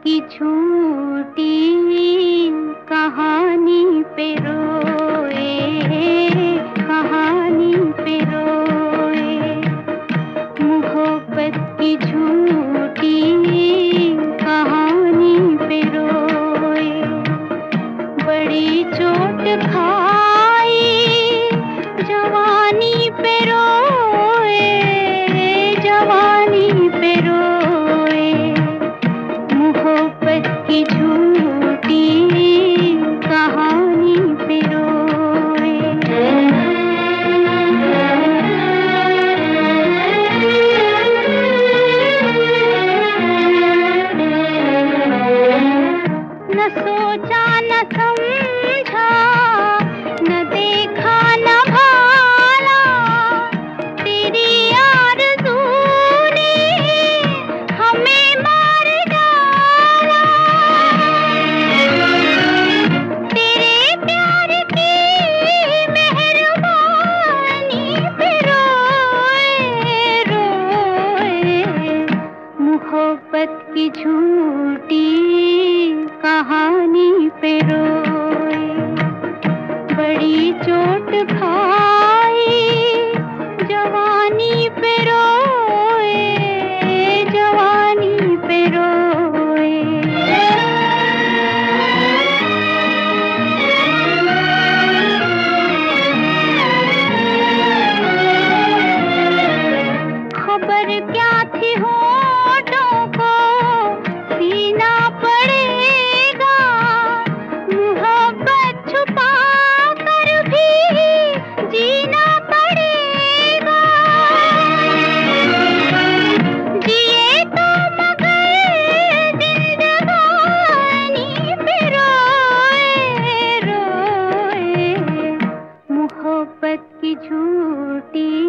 की झूठी कहानी पे रोए, कहानी पे रोए। मोहब्बत की झूठी कहानी पे रोए। बड़ी चोट खाई जवानी पे रोए, जवानी पे रोए। मोहब्बत की झूठी कहानी पे रोए। न सोचा न समझा, न देखा न भाला, तेरी आरज़ू ने हमें मार डाला। तेरे प्यार की मेहरबानी पे रोए, रोए। मोहब्बत की झूठी कहानी पे रोए। बड़ी चोट खाई जवानी पे रोए, जवानी पे रोए। खबर क्या थी होठों को सीना पड़ेगा, मोहब्बत छुपा कर भी जीना पड़ेगा। जिए तो मगर जिंदगानी पे रोए, रोए। मोहब्बत की झूठी